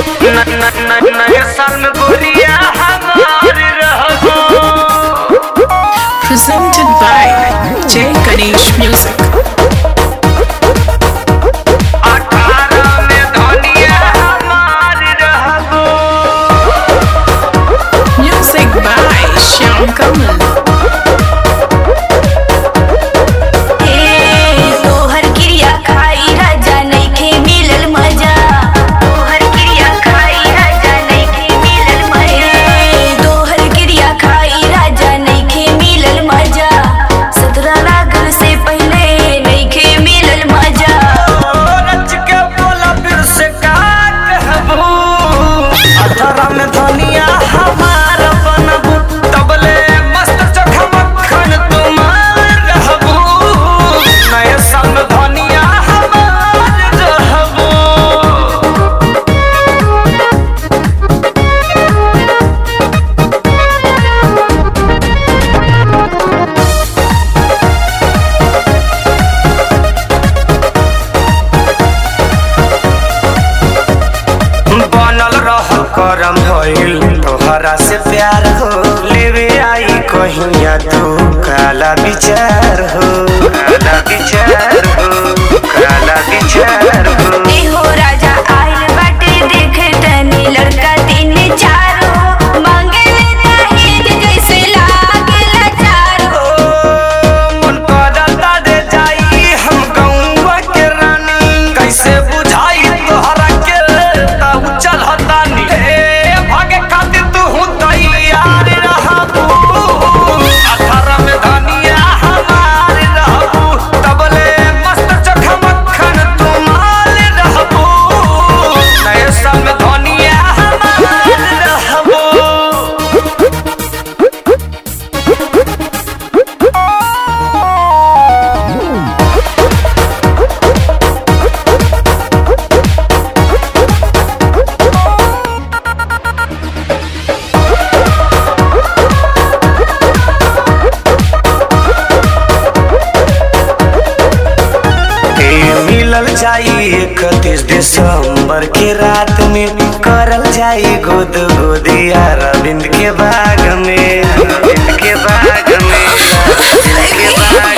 नया साल में गोरिया हमार रहबो। Presented by J Ganesh Music. 18 में धनिया हमार रहबो। Music by Shyam Kamal. करम भइल तोहरा से प्यार हो, लेवे आई कहिया तू काला विचार हो, काला विचार हो, काला विचार हो। हो राजा आइल बाटे देखे तनी लड़का 3-4 हो, मांगे ले दहेज जैसे लागेला 4 हो। मन करता दे जाई हम गौवा के रानी, कैसे बुझाई तोहरा के ताऊ चलतानी। भागे खातिर तू हूँ तैयार रहबू, 18 में धनिया हमार रहबू, तबले मस्त चोखा मक्खन तू माल रहबू, नए साल में धनिया हमार रहबू। मिलल जाई 31 दिसंबर के रात में, करल जाई गोद गोदिया रविंद्र के बाग में, रविंद्र के बाग में, रविंद्र के बाग